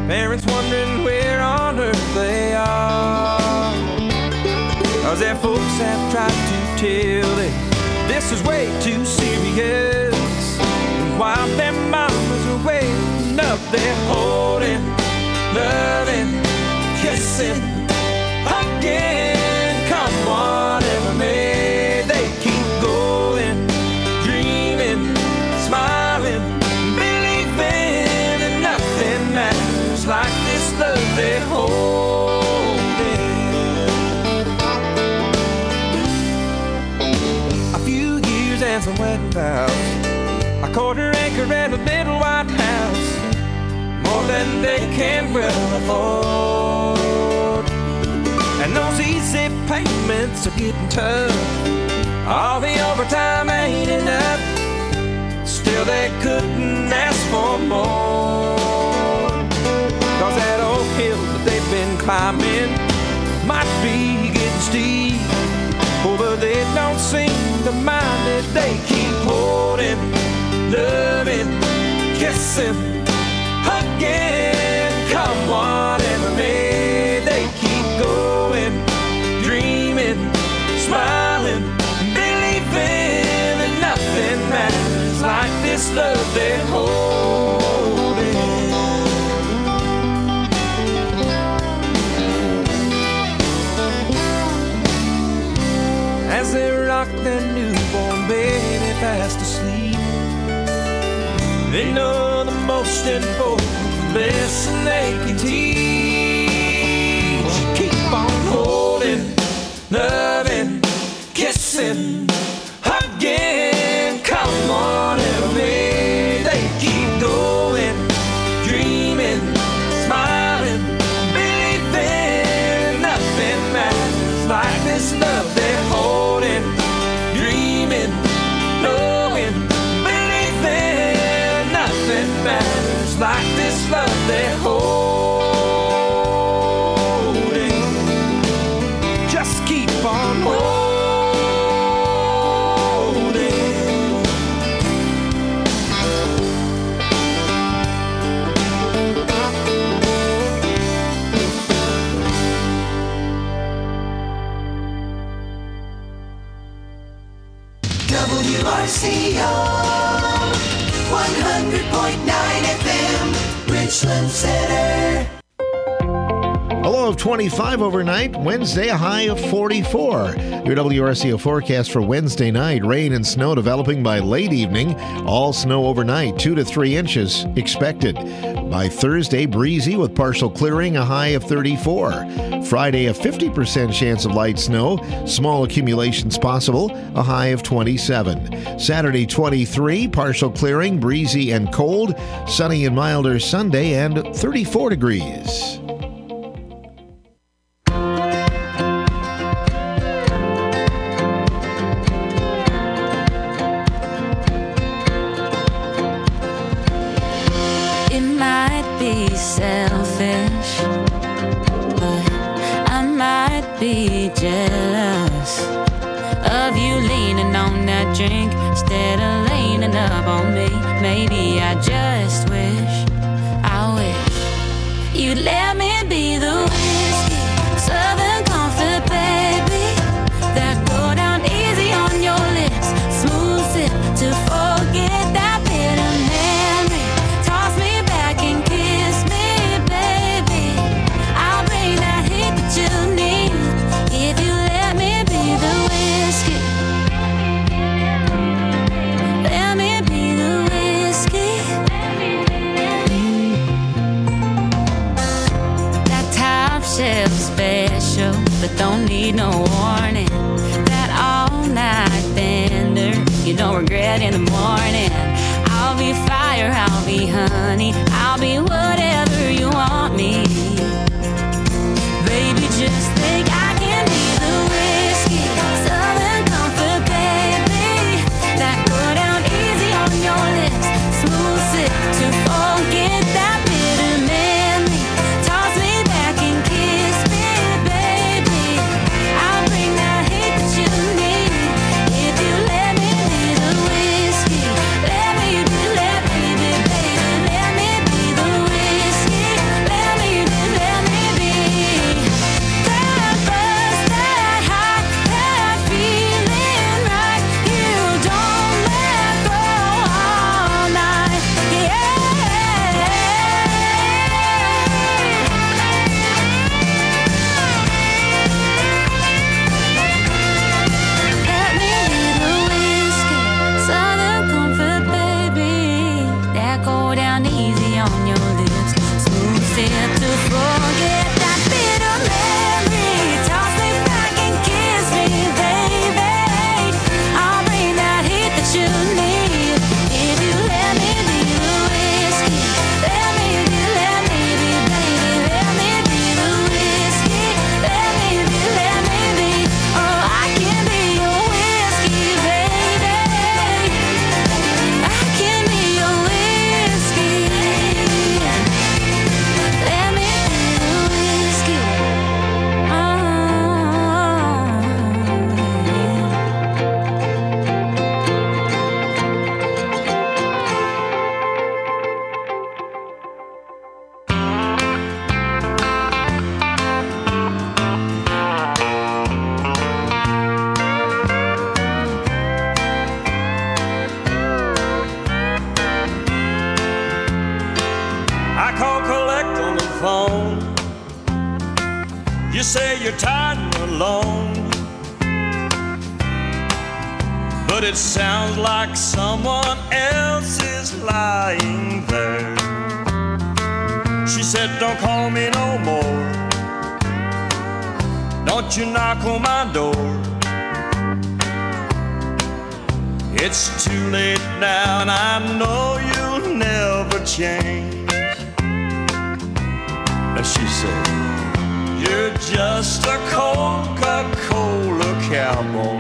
Parents wondering where on earth they are. 'Cause their folks have tried to tell them this is way too serious. And while their mamas are waiting up, they're holding, loving, kissing, hugging. Come whatever may, they keep going, dreaming, smiling, believing that nothing matters like this love they're holding. A few years and some wedding vows, a quarter acre and a little white house, more than they can well afford. And those easy payments are getting tough, all the overtime ain't enough, still they couldn't ask for more. 'Cause that old hill that they've been climbing might be getting steep, oh, but they don't seem to mind it. They keep holding, loving, kissing, hugging. Come whatever may, they keep going, dreaming, smiling, believing that nothing matters like this love they're holding. As they rock their newborn baby fast asleep, they know the most important lesson they can teach. Keep on holding, loving, kissing, hugging. Come on, everybody. They keep going, dreaming, smiling, believing nothing matters like this love they're holding, dreaming, knowing, believing nothing matters like this love they're holding. Just keep on holding. WRCO 100.9 FM, Richland Center. A low of 25 overnight, Wednesday a high of 44. Your WRCO forecast for Wednesday night, rain and snow developing by late evening. All snow overnight, 2 to 3 inches expected. By Thursday, breezy with partial clearing, a high of 34. Friday, a 50% chance of light snow. Small accumulations possible, a high of 27. Saturday, 23, partial clearing, breezy and cold. Sunny and milder Sunday, and 34 degrees. Selfish, but I might be jealous of you leaning on that drink instead of leaning up on me. Maybe I just wish you'd let me be the whiskey, Southern comfort, baby, that go down easy on your lips, smooth sip to forget that bitter memory. Toss me back and kiss me, baby. I'll bring that heat that you need if you let me be the whiskey. Let me be the whiskey. That top shelf special, but don't need no warning. That all-night bender, you don't regret in the morning. I'll be fire, I'll be honey, I'll be whatever you want me. Baby, just think I can be the whiskey, Southern comfort, baby, that go down easy on your lips, smooth sip to forget that bitter memory. Toss me back and kiss me, baby. I'll bring that heat that you need if you let me be the whiskey. Let me be, baby. Let me be the whiskey. collect on the phone. You say you're tired and alone, but it sounds like someone else is lying there. She said, don't call me no more. Don't you knock on my door. It's too late now and I know you'll never change. And she said, you're just a Coca-Cola cowboy.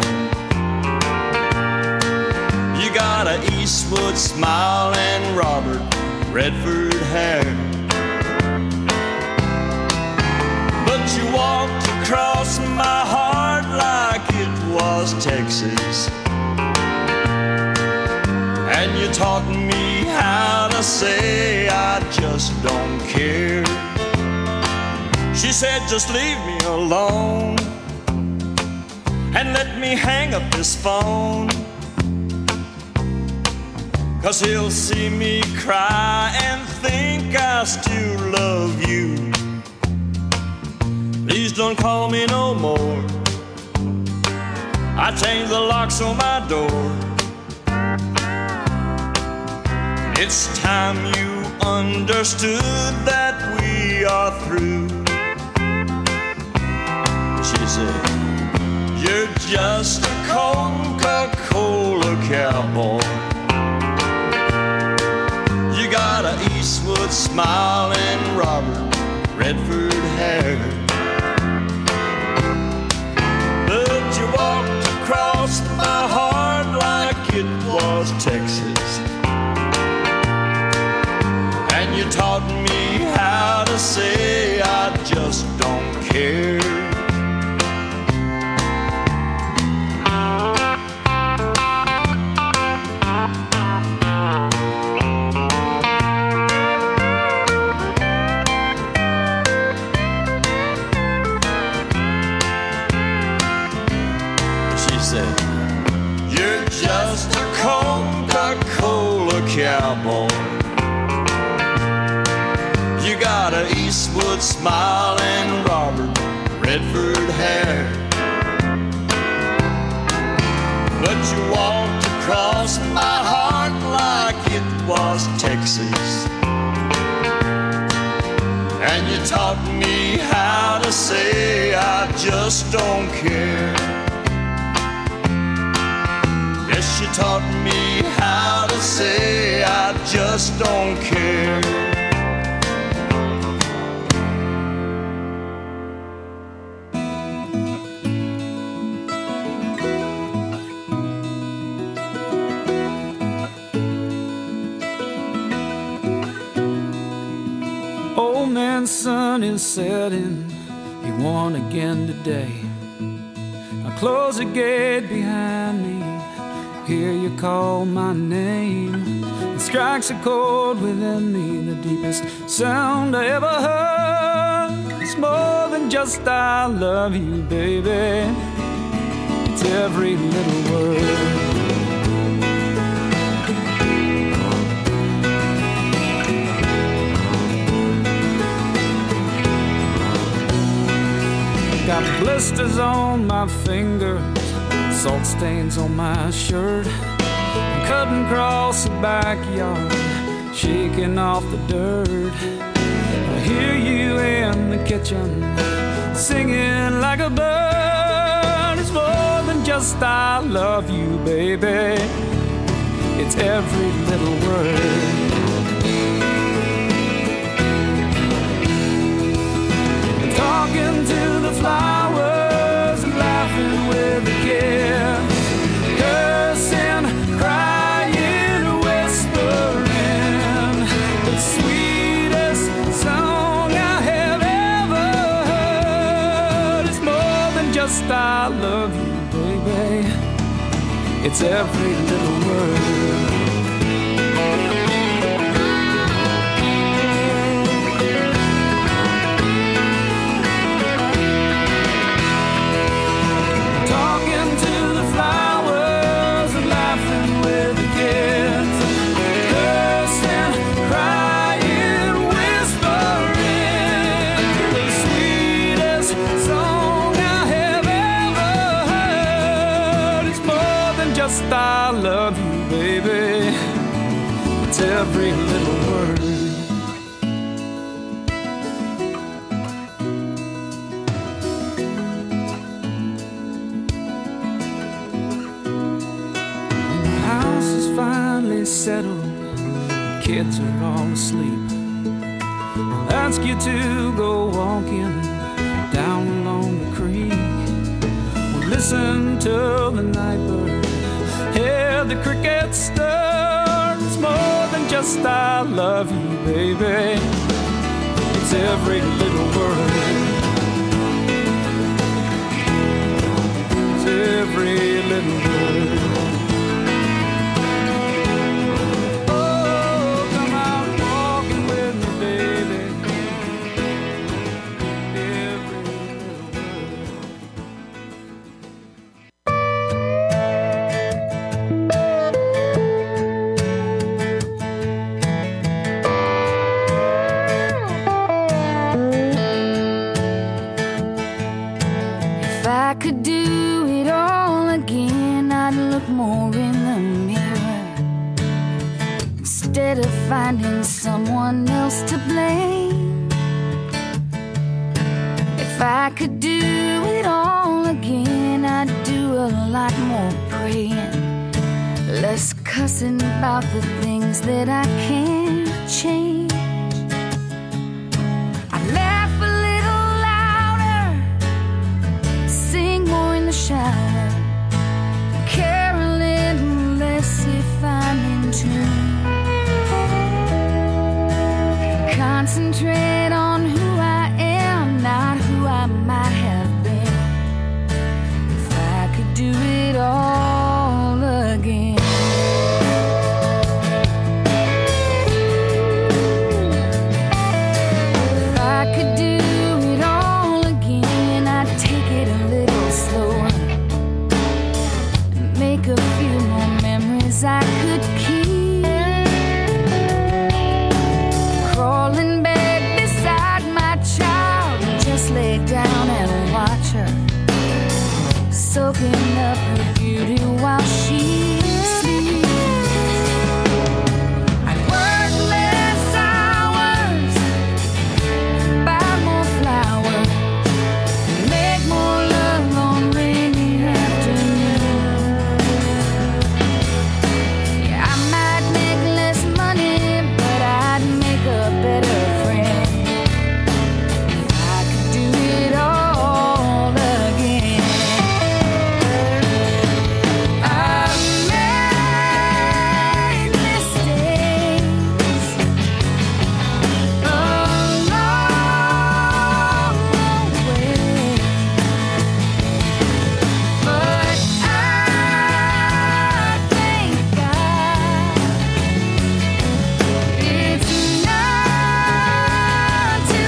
You got an Eastwood smile and Robert Redford hair, but you walked across my heart like it was Texas, and you taught me how to say I just don't care. She said, just leave me alone and let me hang up this phone, 'cause he'll see me cry and think I still love you. Please don't call me no more. I changed the locks on my door. It's time you understood that we are through. She said, you're just a Coca-Cola cowboy. You got an Eastwood smile and Robert Redford hair, but you walked across my heart like it was Texas, and you taught me how to say I just don't care. You're just a Coca-Cola cowboy. You got an Eastwood smile and Robert Redford hair, but you walked across my heart like it was Texas, and you taught me how to say I just don't care. Yes, you taught me how to say I just don't care. Old man's sun is setting, he won again today. I close the gate behind me, hear you call my name. It strikes a chord within me, the deepest sound I ever heard. It's more than just I love you, baby. It's every little word. Got blisters on my fingers, salt stains on my shirt. I'm cutting across the backyard, shaking off the dirt. I hear you in the kitchen, singing like a bird. It's more than just I love you, baby. It's every little word. Talking to the flowers and laughing with the kids, cursing, crying, whispering, the sweetest song I have ever heard. It's more than just I love you, baby. It's every little word. Cursing, crying, whispering, It's every little word. When the house is finally settled, the kids are all asleep, I'll ask you to go walking down along the creek. We'll listen to the night bird, hear the crickets stir. It's more than just I love you, baby. It's every little word. It's every little word. Oh, come out walking with me, baby. Every little word. If I could do it all again, I'd look more in the mirror instead of finding someone else to blame. If I could do it all again, I'd do a lot more praying, less cussing about the things that I can't change. I'd laugh a little louder, sing more in the shower, care a little less if I'm in tune. Concentrate on who I am, not who I might have been. If I could do it all again. If I could do it all again, I'd take it a little slower and make a few more memories I could keep. Crawling bed beside my child and just lay down and watch her, soaking up her beauty while she sleeps. I'd work less hours, buy more flowers, make more love on rainy afternoons. Yeah, I might make less money, but I'd make a better friend. If I could do it all again. I've made mistakes along the way, but I thank God it's not too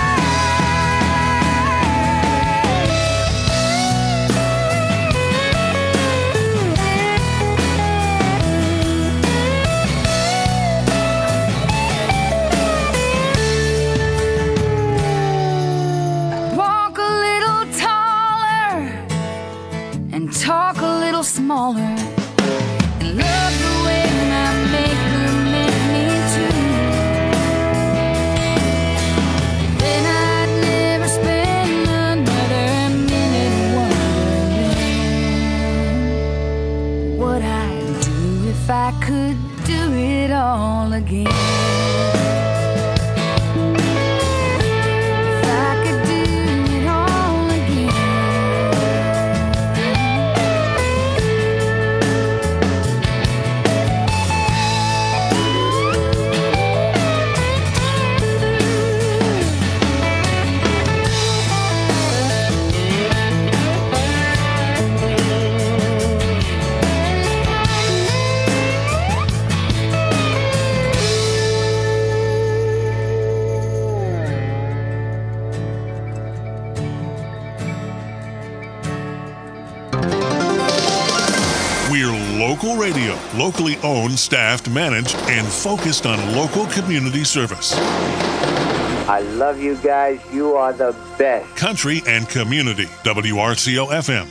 late. Walk a little taller and talk a little smaller, and love the way my maker meant me to. Then I'd never spend another minute wondering what I'd do if I could do it all again. If I could do it all again. We're local radio, locally owned, staffed, managed, and focused on local community service. I love you guys. You are the best. Country and community. WRCO FM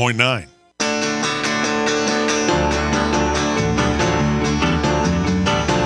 100.9.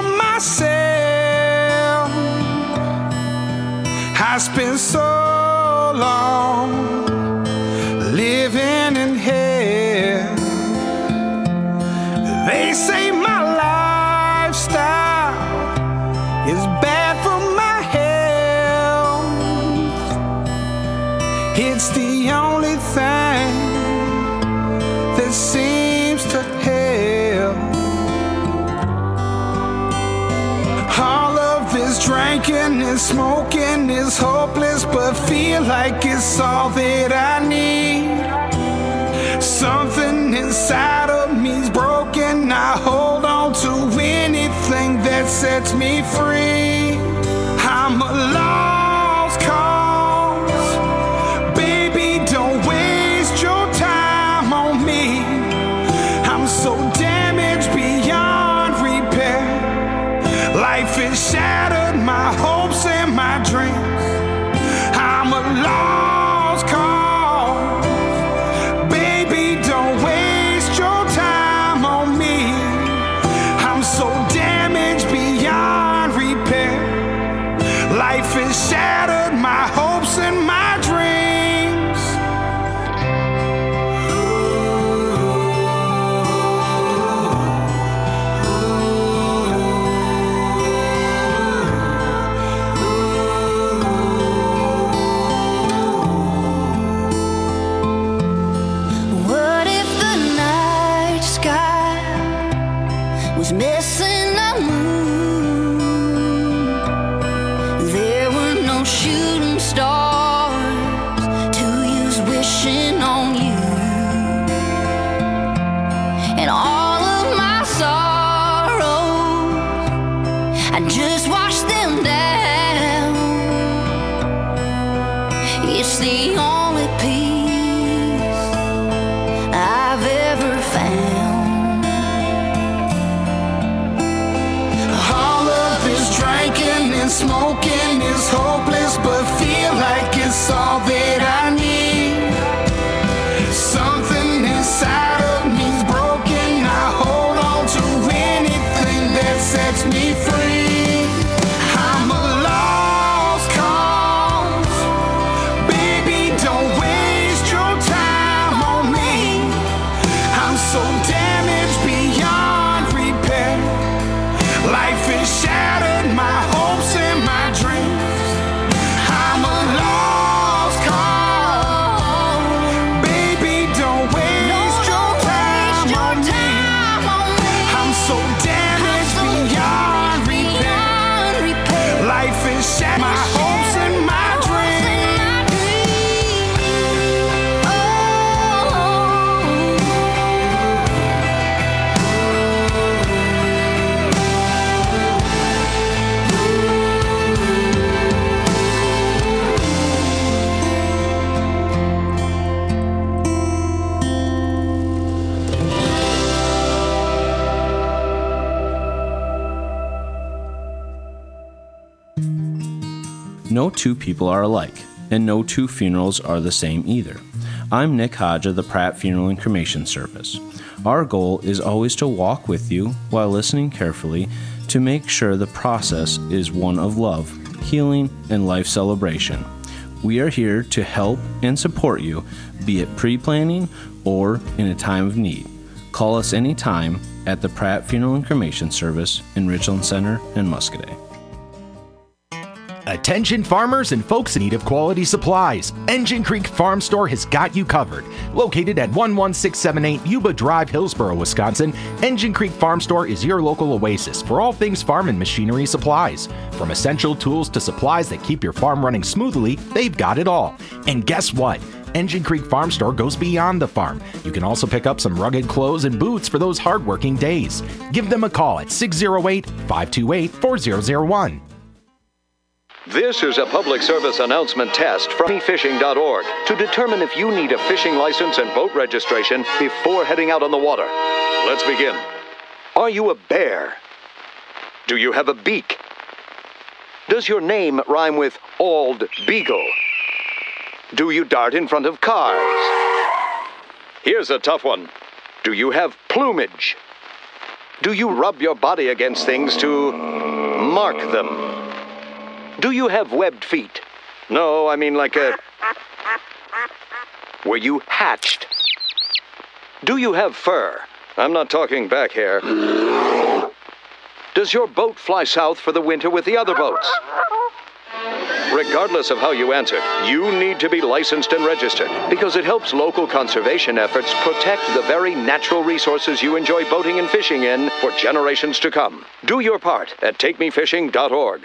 from myself. I spent so long living in hell. They say my lifestyle is bad for my health. It's the only thing that seems to help. All of this drinking and smoking is hopeless, but feel like it's all that I need. Something inside of me's broken. I hold on to anything that sets me free. I'm a lost cause. Baby, don't waste your time on me. I'm so damaged beyond repair. Life has shattered my hopes and my dreams. I'm a lost cause. Baby, don't waste your time on me. I'm so damaged beyond repair. Life has shattered my hopes and my dreams. What if the night sky was missing a moon? There were no shooting stars to use wishing on you. And all of my sorrows, I just washed them down. It's the only peace I've ever found. All of this drinking and smoking is hopeless, but feel like it's all that I need. Something inside of me's broken. I hold on to anything that sets me free. I'm a lost cause. Baby, don't waste your time on me. I'm so damaged beyond repair. Life has shattered my hopes and my dreams. I'm a lost cause. Baby, don't waste your time on me. I'm so damaged beyond repair. Life has shattered my hopes and my dreams. No two people are alike, and no two funerals are the same either. I'm Nick Hodge of the Pratt Funeral and Cremation Service. Our goal is always to walk with you while listening carefully to make sure the process is one of love, healing, and life celebration. We are here to help and support you, be it pre-planning or in a time of need. Call us anytime at the Pratt Funeral and Cremation Service in Richland Center and Muscadet. Attention farmers and folks in need of quality supplies. Engine Creek Farm Store has got you covered. Located at 11678 Yuba Drive, Hillsboro, Wisconsin, Engine Creek Farm Store is your local oasis for all things farm and machinery supplies. From essential tools to supplies that keep your farm running smoothly, they've got it all. And guess what? Engine Creek Farm Store goes beyond the farm. You can also pick up some rugged clothes and boots for those hardworking days. Give them a call at 608-528-4001. This is a public service announcement test from fishing.org to determine if you need a fishing license and boat registration before heading out on the water. Let's begin. Are you a bear? Do you have a beak? Does your name rhyme with Ald Beagle? Do you dart in front of cars? Here's a tough one. Do you have plumage? Do you rub your body against things to mark them? Do you have webbed feet? No, I mean like a... Were you hatched? Do you have fur? I'm not talking back hair. Does your boat fly south for the winter with the other boats? Regardless of how you answered, you need to be licensed and registered because it helps local conservation efforts protect the very natural resources you enjoy boating and fishing in for generations to come. Do your part at takemefishing.org.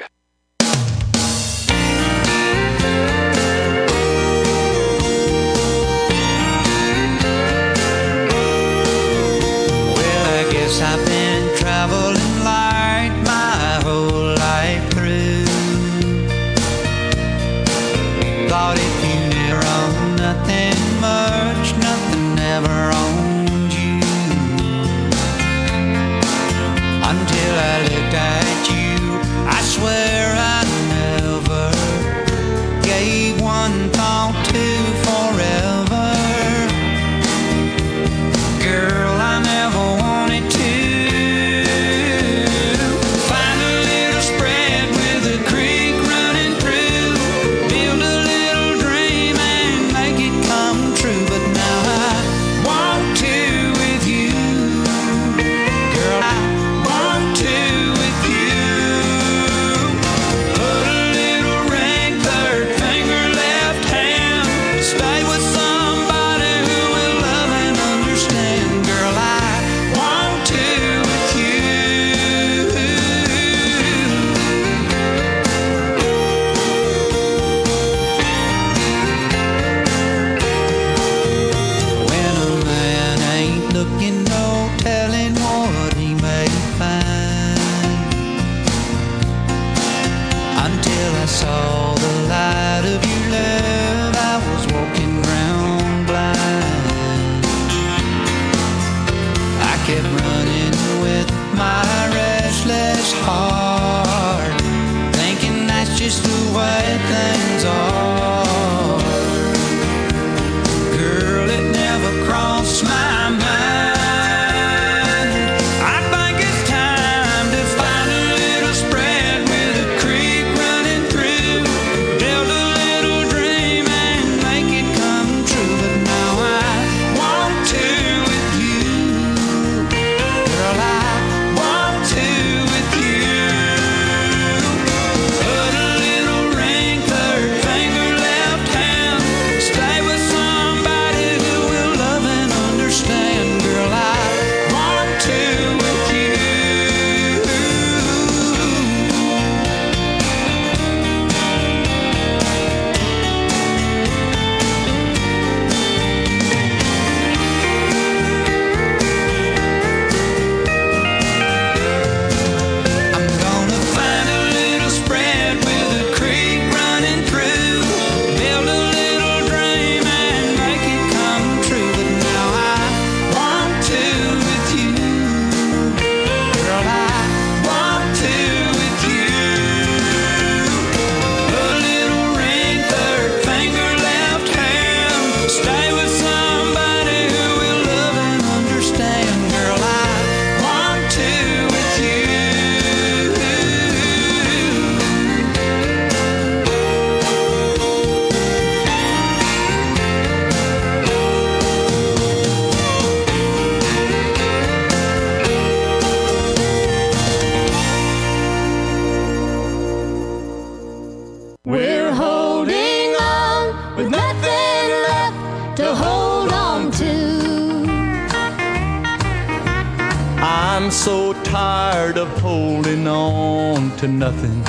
I've been traveling light my whole life through. Thought if you never owned nothing much, nothing ever owned you. Until I looked at you, I swear I never gave one thought to forever. Girl, I never wanted to find a little spread with a creek running through, build a little dream and make it come true. But now I want to with you, girl, I want to with you. Put a little ring, third finger, left hand, stay with somebody who will love and understand. Girl, I want to with you. When a man ain't looking, no telling what he may find. Until I saw the light of your love, I was walking round blind. I kept running with my restless heart, thinking that's just the way things are. Girl, it never crossed my mind. I think it's time to find a little spread with a creek running through, build a little dream and make it come true. But now I want to with you, girl, I want to with you. Put a little ring, third finger, left hand, stay with somebody who will love and understand. Girl, I want to with you. I'm gonna find a little spread with a creek running through, build a little dream and make it come true. But now I want to with you, girl, I want to with you. Put a little ring, third finger, left hand, stay with somebody who will love and understand. Girl, I want to with you. We're holding on with nothing left to hold on to. I'm so tired of holding on to nothing.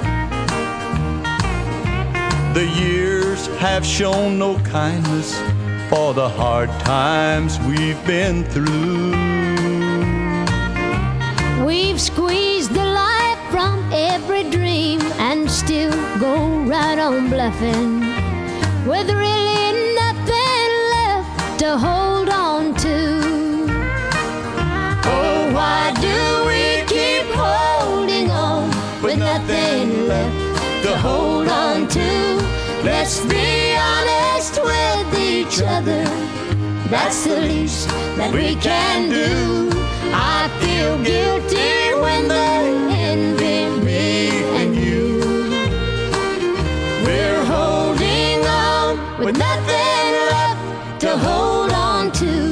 The years have shown no kindness for the hard times we've been through. We've squeezed the life from every dream and still go right on bluffing, with really nothing left to hold on to. Oh, why do we keep holding on with nothing left to hold on to? Let's be honest with each other, that's the least that we can do. I feel guilty when they envy me and you. We're holding on with nothing left to hold on to.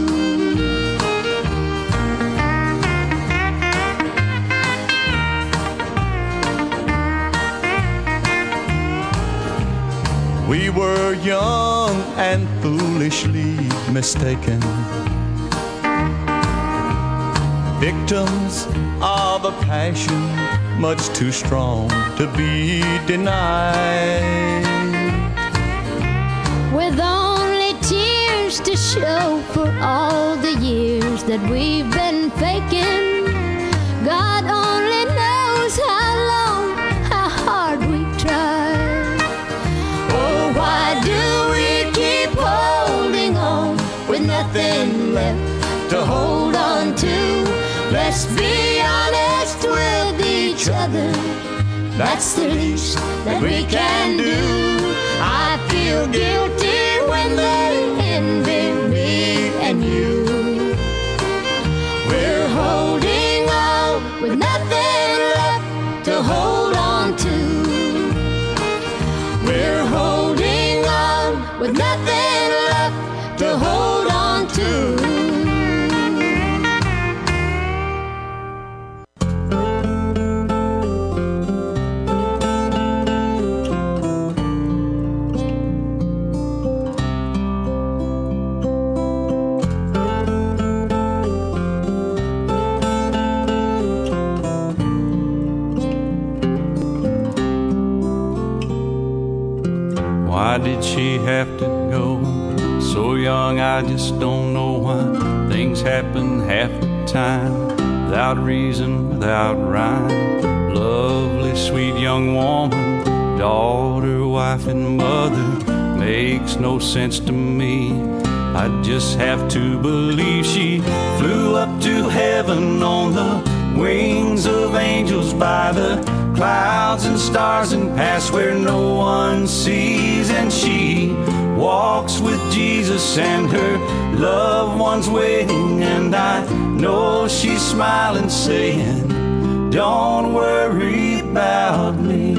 We were young and foolishly mistaken, victims of a passion much too strong to be denied. With only tears to show for all the years that we've been faking, God only knows how long, how hard we tried. Oh, why do we keep holding on with nothing left to hold on to? Let's be honest with each other, that's the least that we can do. I feel guilty when they envy me and you. We're holding on with nothing left to hold on to. We're holding on with nothing left to hold on to. Why did she have to go so young? I just don't know why. Things happen half the time, without reason, without rhyme. Lovely, sweet young woman, daughter, wife, and mother, makes no sense to me. I just have to believe she flew up to heaven on the wings of angels by the clouds and stars and past where no one sees. And she walks with Jesus and her loved ones waiting. And I know she's smiling, saying, don't worry about me.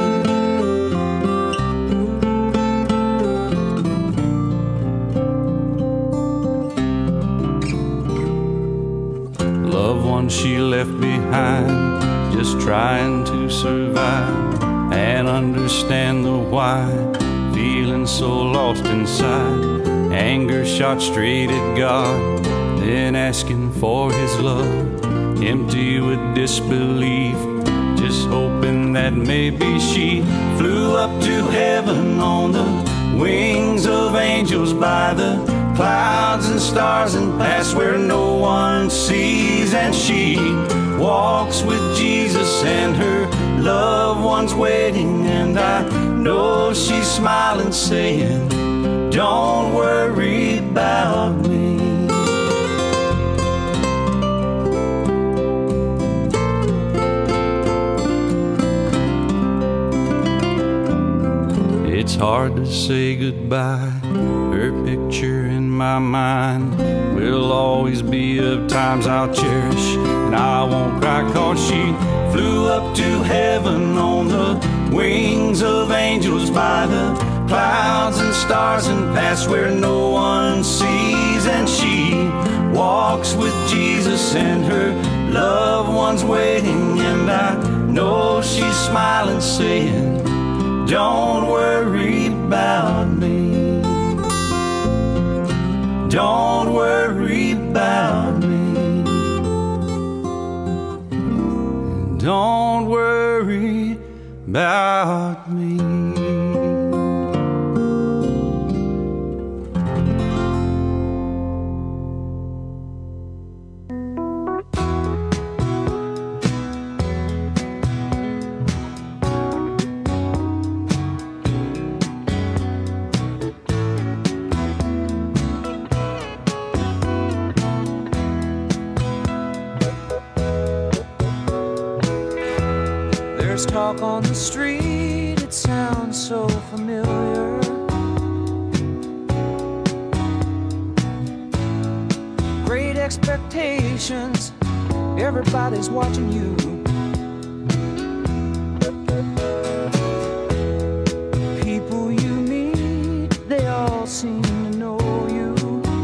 Loved ones she left behind, just trying to survive and understand the why. Feeling so lost inside, anger shot straight at God, then asking for his love, empty with disbelief, just hoping that maybe she flew up to heaven on the wings of angels by the clouds and stars and past where no one sees. And she walks with Jesus and her loved ones waiting. And I know she's smiling, saying, don't worry about me. It's hard to say goodbye. Her picture in my mind will always be of times I'll cherish. And I won't cry 'cause she flew up to heaven on the wings of angels by the clouds and stars and past where no one sees. And she walks with Jesus and her loved ones waiting. And I know she's smiling, saying, don't worry about me. Don't worry about me. Don't worry about me. There's talk on the street, it sounds so familiar. Great expectations, everybody's watching you. People you meet, they all seem to know you.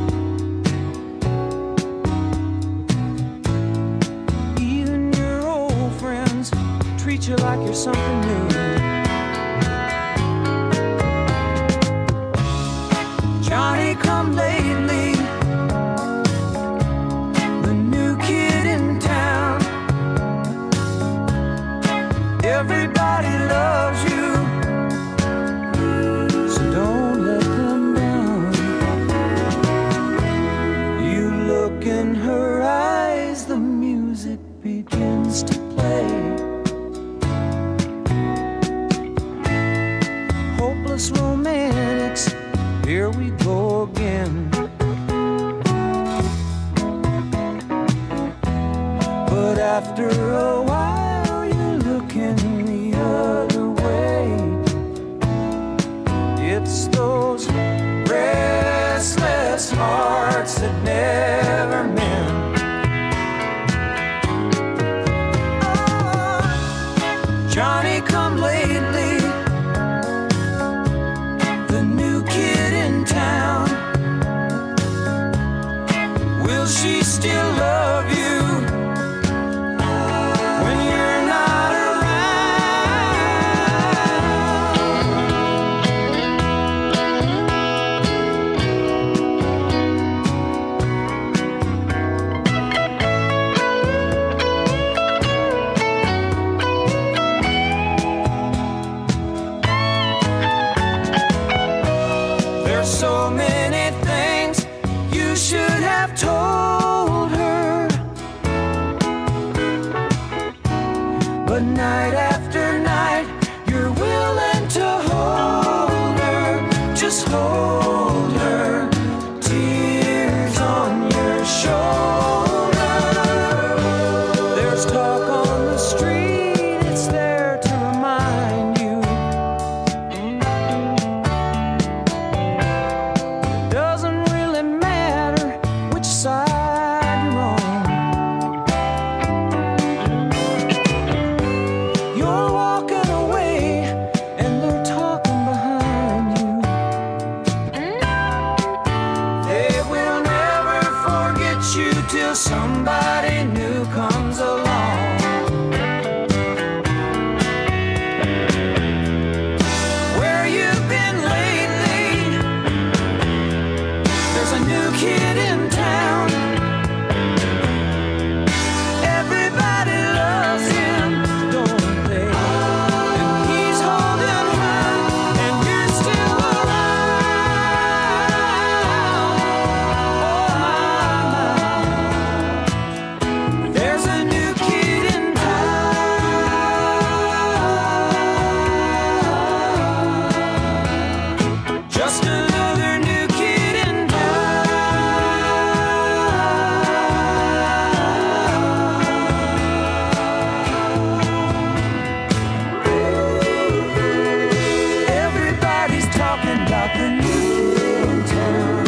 Even your old friends treat you like you're something new. Johnny come lately, the new kid in town. Everybody loves you, so don't let them down. You look in her eyes, the music begins to play. Hopeless romantics, here we go again. But after a while you're looking the other way. It's those restless hearts that never mend. Oh, Johnny come lately, the new kid in town. Will she still love you when you're not There's so many things you should have told her, but night after night you're willing to hold her, just hold her, tears on your shoulder. There's talk on the street, it's there to remind you. Doesn't really matter which side you're on. You're walking away and they're talking behind you. They will never forget you till somebody new comes along. Where you've been lately, there's a new kid in town. Everybody loves him, don't they? And he's holding her, and you're still around. Oh my, there's a new kid in town. Just another new kid in Everybody's talking about the new kid in town.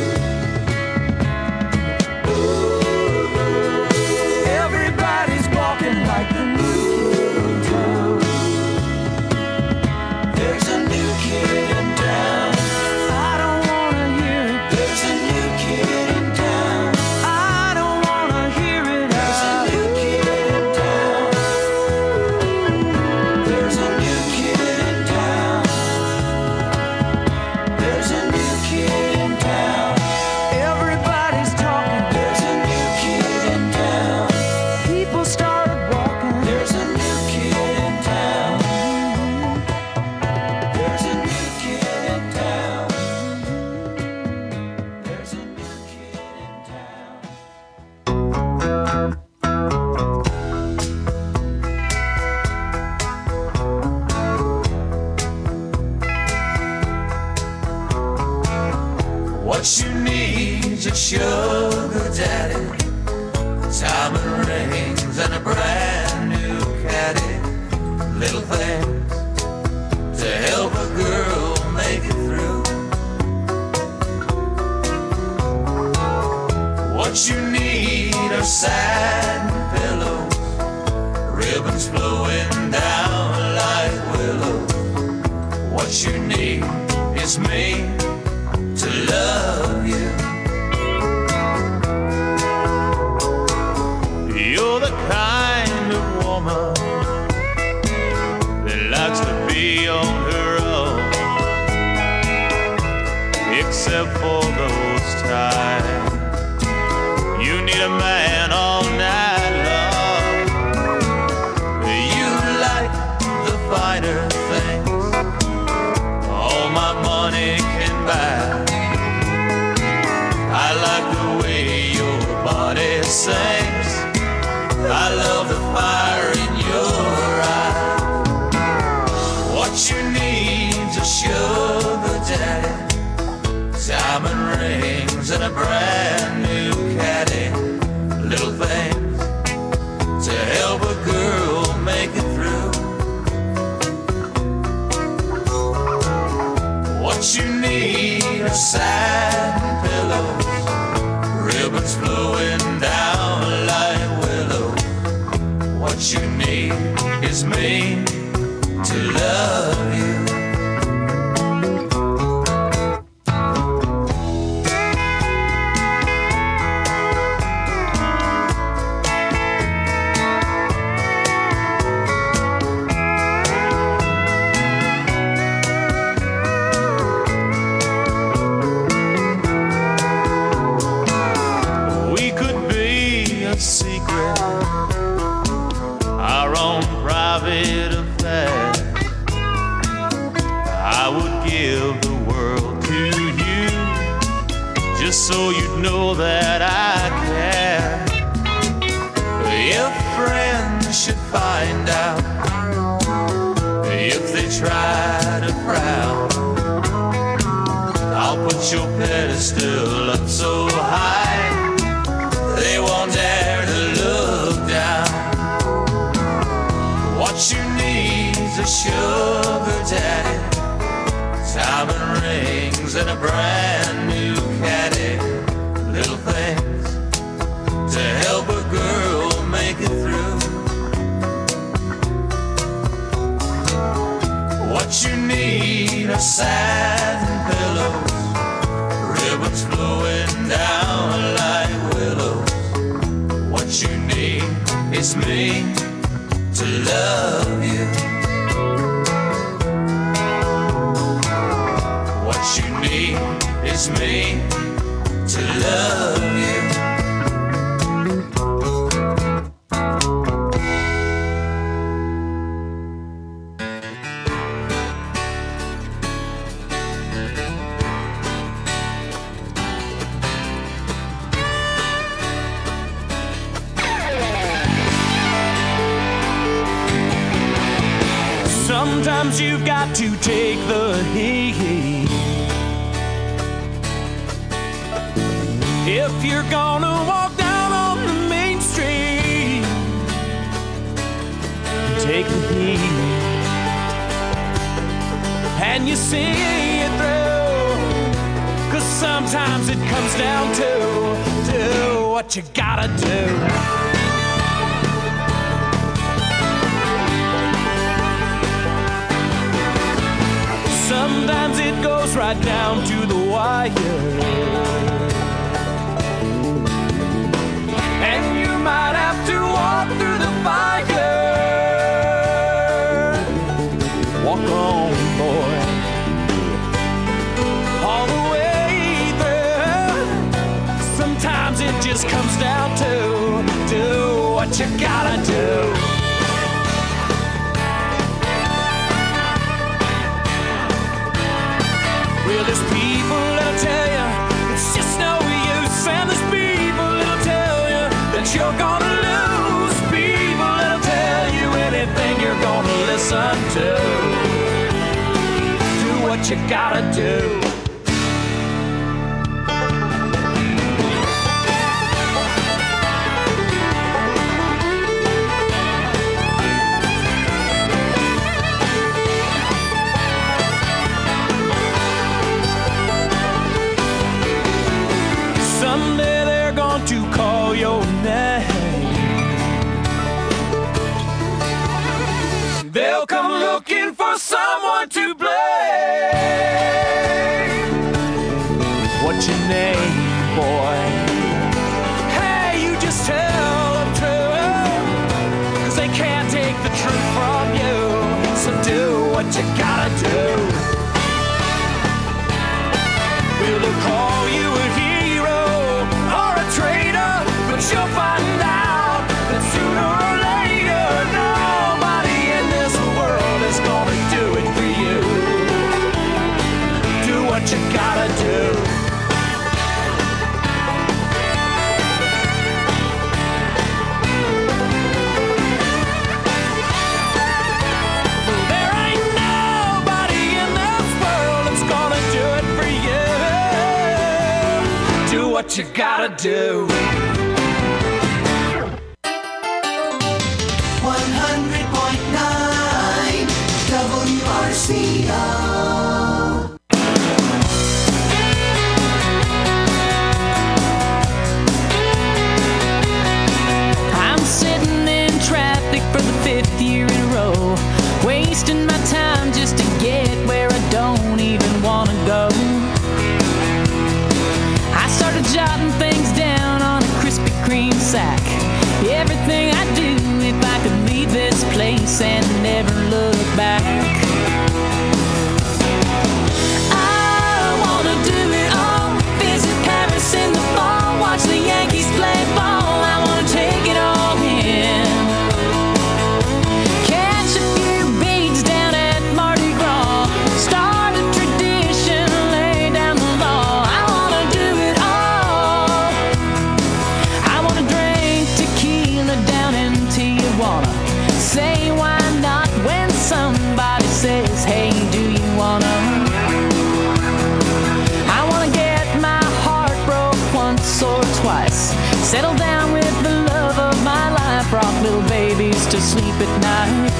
Everybody's walking like the new kid in town. There's a new kid in town. I don't wanna hear it. There's a new kid in town. I don't wanna hear it. There's a new kid in town. There's a new kid in town. There's a new kid in town. Everybody's talking. There's a new kid in town. People started walking. There's a new kid in town. There's a new kid in town. There's a new kid in town. What you need's a sugar daddy, diamond rings and a brand new caddy. Little things to help a girl make it through. What you need are sad except for those times. You need a man all night long. You like the finer things all my money can buy. I like the way your body sings. I love the fire in your eye. What you need's a sugar daddy, diamond rings and a brand new caddy. Little things to help a girl make it through. What you need are satin pillows, ribbons flowing down like willows. What you need is me to love you. Secret, our own private affair. I would give the world to you, just so you'd know that I care. If friends should find out, if they try to frown, I'll put your pedestal up so high they won't dare to look down. What you need's a sugar daddy, diamond rings and a brand new caddy. Little things to help a girl make it through. What you need are satin pillows, ribbons flowing down like willows. What you need is me to love you. What you need is me to love you. Sometimes you've got to take the heat if you're gonna walk down on the main street. Take the heat and you see it through, 'cause sometimes it comes down to what you gotta do. Sometimes it goes right down to the wire, and you might have to walk through the fire. Walk on, boy, all the way through. Sometimes it just comes down to do what you gotta do. Well, there's people that'll tell you it's just no use, and there's people that'll tell you that you're gonna lose. People that'll tell you anything you're gonna listen to. Do what you gotta do. Someday they're going to call your name. They'll come looking for someone to blame. What's your name, boy? Hey, you just tell them truth, 'cause they can't take the truth from you. So do what you gotta do. Well, the what you gotta do. 100.9 WRCO. I'm sitting in traffic for the 5th year in a row, wasting my time just to get where I don't even want to go. I started jotting things down on a Krispy Kreme sack. Everything I do, if I could leave this place and never look back. I wanna do it all. Visit Paris in the fall, watch the Yankees play ball. I wanna take it all in. Catch a few beads down at Mardi Gras. Start a tradition, lay down the law. I wanna do it all. I wanna drink tequila down in Tijuana. Say why not when somebody says, hey, do you wanna? I wanna get my heart broke once or twice. Settle down with the love of my life. Rock little babies to sleep at night.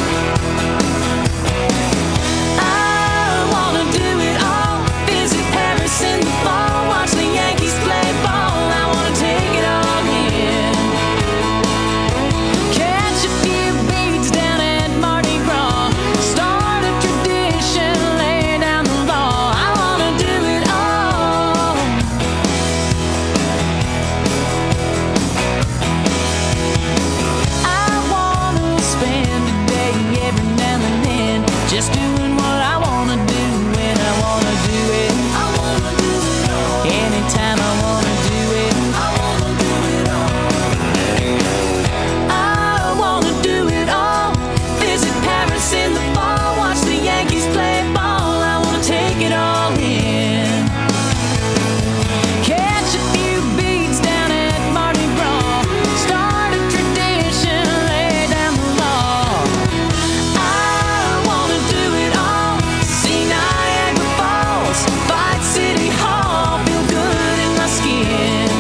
I wanna do it all. Visit Paris in the fall. Watch the Yankees play ball. I wanna take it all in. Catch a few beads down at Mardi Gras. Start a tradition, lay down the law. I wanna do it all. I wanna spend a day every now and then, just doing what I wanna do when I wanna do it. I wanna do it all. Anytime I wanna do it. I wanna do it all. I wanna do it all. Visit Paris in the fall, watch the Yankees play ball. I wanna take it all in. Catch a few beads down at Mardi Gras. Start a tradition, lay down the law. I wanna do it all. See Niagara Falls, fight City Hall, feel good in my skin.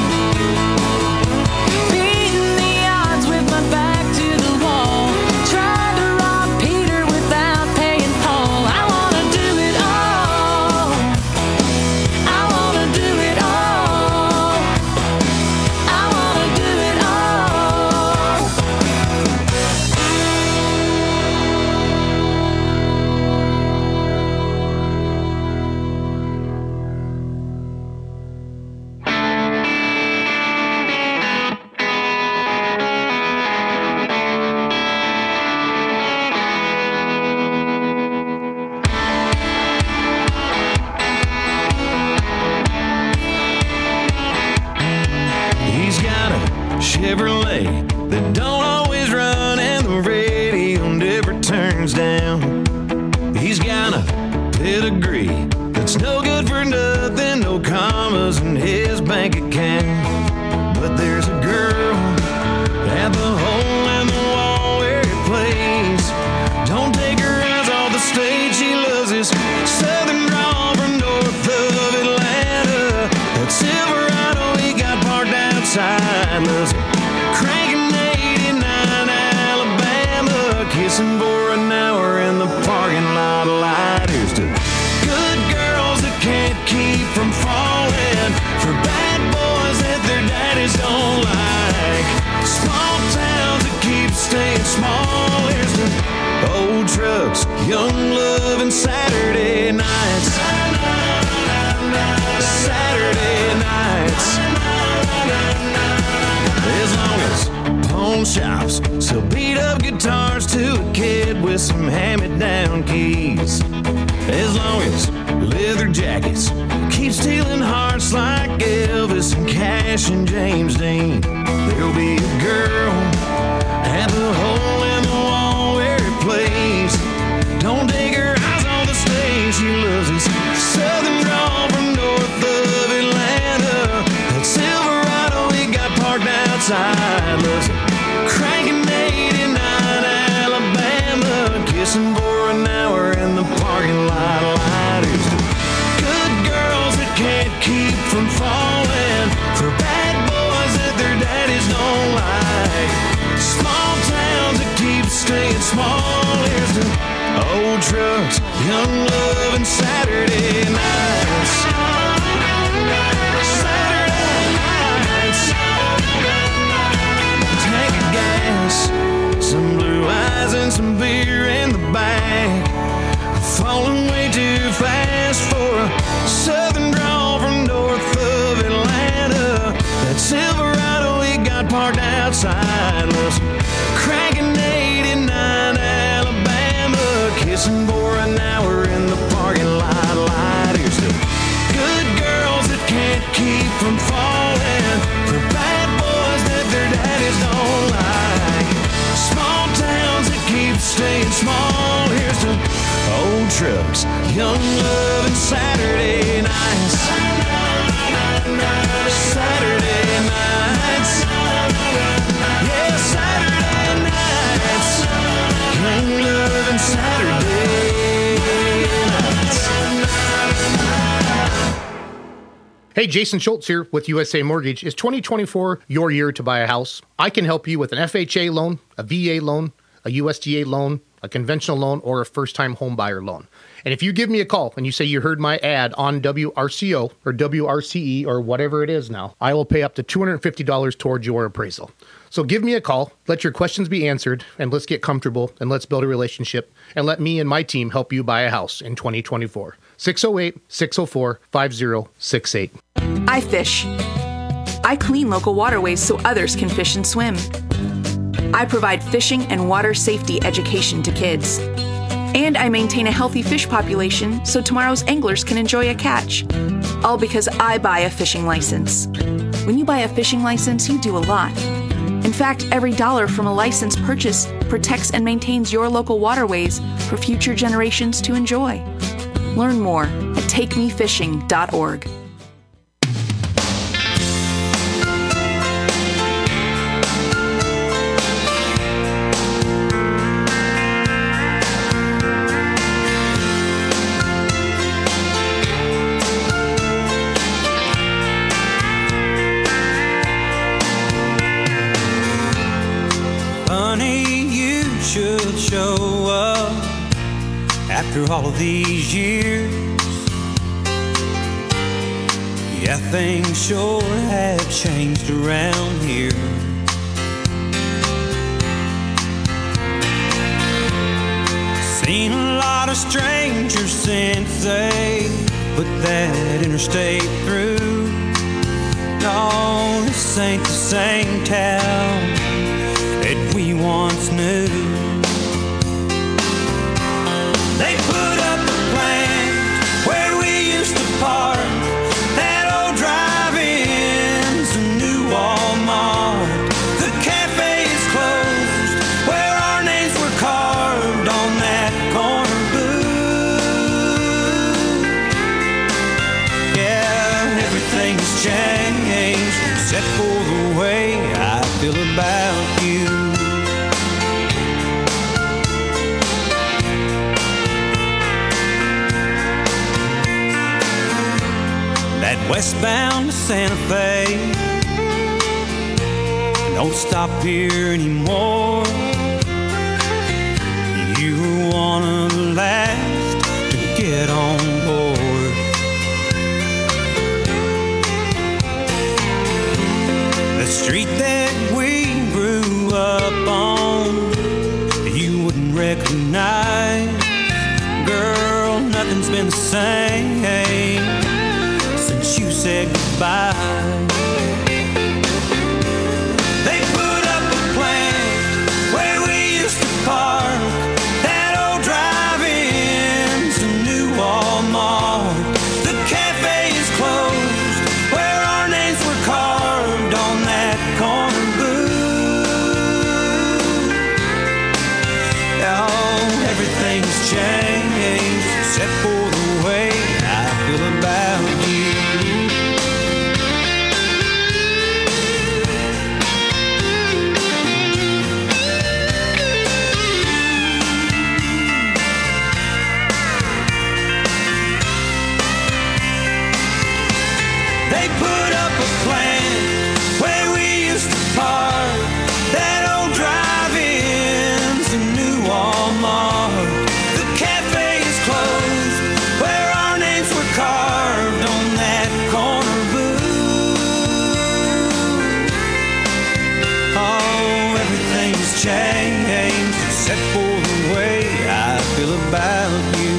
Beating the odds with my back to the wall. Tried to rob Peter without paying Paul. I wanna do it all. I wanna do it all. I wanna do it all. He's got a Chevrolet that don't always run, and the radio never turns down. He's got a pedigree that's no good for nothing, no commas in his bank account. But there's a girl at the hole in the wall where he plays. Don't take her eyes off the stage, she loves his southern drawl from north of Atlanta. That Silverado he got parked outside, loves it. Cranking 89 Alabama, kissing for an hour in the parking lot of lighters. To good girls that can't keep from falling, for bad boys that their daddies don't like. Small towns that keep staying small. Here's to old trucks, young love, and Saturday nights. Saturday nights. As long as pawn shops sell beat up guitars to a kid with some hand-me-down keys. As long as leather jackets keep stealing hearts like Elvis and Cash and James Dean, there'll be a girl at the hole in the wall where he plays. Don't take her eyes on the stage, she loves his southern drawl from north of Atlanta. That Silverado he got parked outside, loves it. Cranking 89 Alabama, kissing for an hour in the parking lot of lighters. Good girls that can't keep from falling, Small towns that keep staying small. Here's to old trucks, young love, and Saturday nights. Saturday nights. Tank of gas, some blue eyes, and some beer in the back. Falling way too fast for a southern drawl from north of Atlanta. That Silverado we got parked outside was cranking 89 Alabama, kissing for an hour in the parking lot. Here's to good girls that can't keep from falling for bad boys that their daddies don't like. Small towns that keep staying small. Here's to old trucks, young love, and Saturday nights. Saturday nights. Yeah, Saturday nights. Young love and Saturday nights. Hey, Jason Schultz here with USA Mortgage. Is 2024 your year to buy a house? I can help you with an FHA loan, a VA loan, a USDA loan, a conventional loan, or a first-time home buyer loan. And if you give me a call and you say you heard my ad on WRCO or WRCE or whatever it is now, I will pay up to $250 towards your appraisal. So give me a call, let your questions be answered, and let's get comfortable, and let's build a relationship, and let me and my team help you buy a house in 2024. 608-604-5068. I fish. I clean local waterways so others can fish and swim. I provide fishing and water safety education to kids. And I maintain a healthy fish population so tomorrow's anglers can enjoy a catch. All because I buy a fishing license. When you buy a fishing license, you do a lot. In fact, every dollar from a license purchase protects and maintains your local waterways for future generations to enjoy. Learn more at takemefishing.org. After all of these years, yeah, things sure have changed around here. Seen a lot of strangers since they put that interstate through. No, this ain't the same town that we once knew. They put up a plant where we used to park. That old drive-in's a new Walmart. The cafe is closed where our names were carved on that corner booth. Yeah, everything's changed except for the way I feel about you. Westbound to Santa Fe, don't stop here anymore. You were one of the last to get on board. The street that we grew up on, you wouldn't recognize. Girl, nothing's been the same you said goodbye. They put up a plant where we used to park. That old drive-in's a new Walmart. The cafe is closed where our names were carved on that corner booth. Oh, everything's changed except for the way I feel about you. Put up a plant where we used to park. That old drive about you.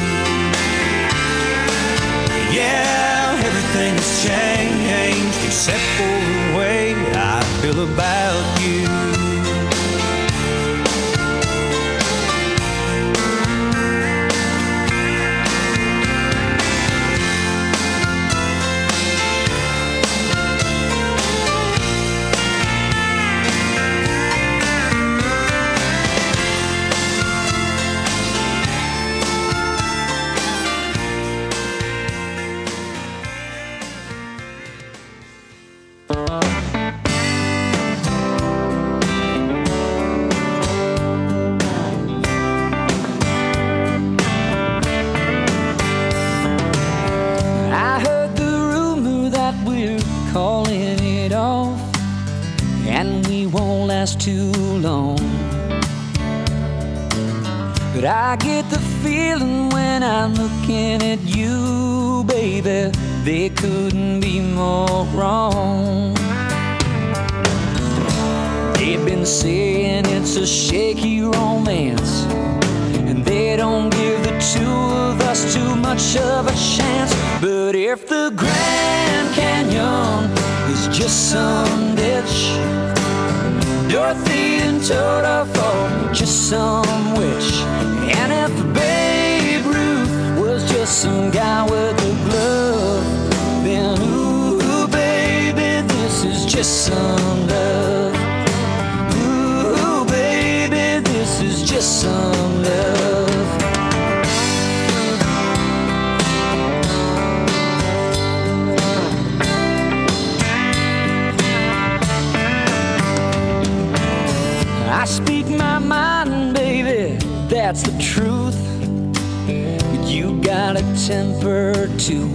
Yeah, everything's changed except for the way I feel about you. I heard the rumor that we're calling it off, and we won't last too long. But I get the feeling when I'm looking at you, baby, they couldn't be more wrong. They've been saying it's a shaky romance, and they don't give the two of us too much of a chance. But if the Grand Canyon is just some ditch, Dorothy and Toto are just some witch, and if Babe Ruth was just some guy with a glove, then ooh, baby, this is just some love. Ooh, baby, this is just some love. I speak my mind, baby, that's the truth. But you got a temper too.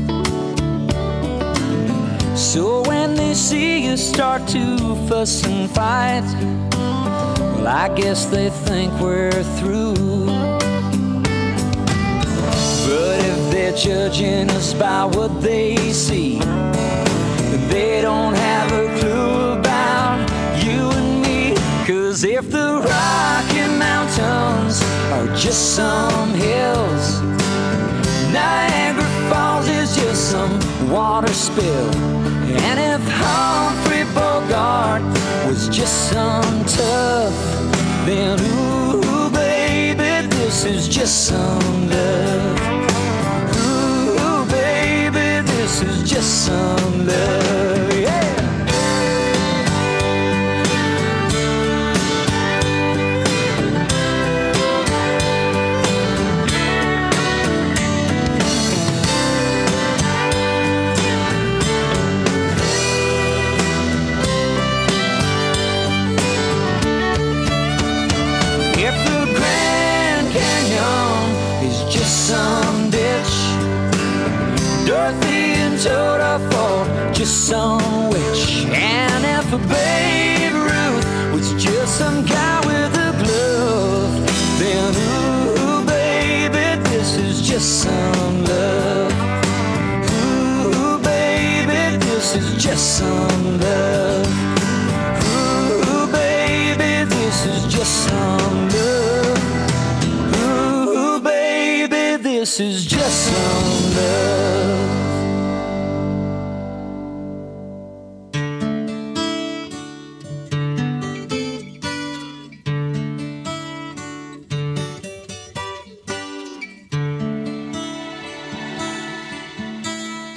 So when they see you start to fuss and fight, well, I guess they think we're through. But if they're judging us by what they see, they don't have a clue about you and me. 'Cause if the Rocky Mountains are just some hills, Niagara Falls is just some water spill, and if Humphrey Bogart was just some tough, then ooh, baby, this is just some love. Ooh, baby, this is just some love, yeah. Some ditch, Dorothy and Toto for just some witch, and if a Babe Ruth was just some guy with a glove, then ooh, baby, this is just some love. Ooh, baby, this is just some love. Ooh, baby, this is just some love. This is just some love.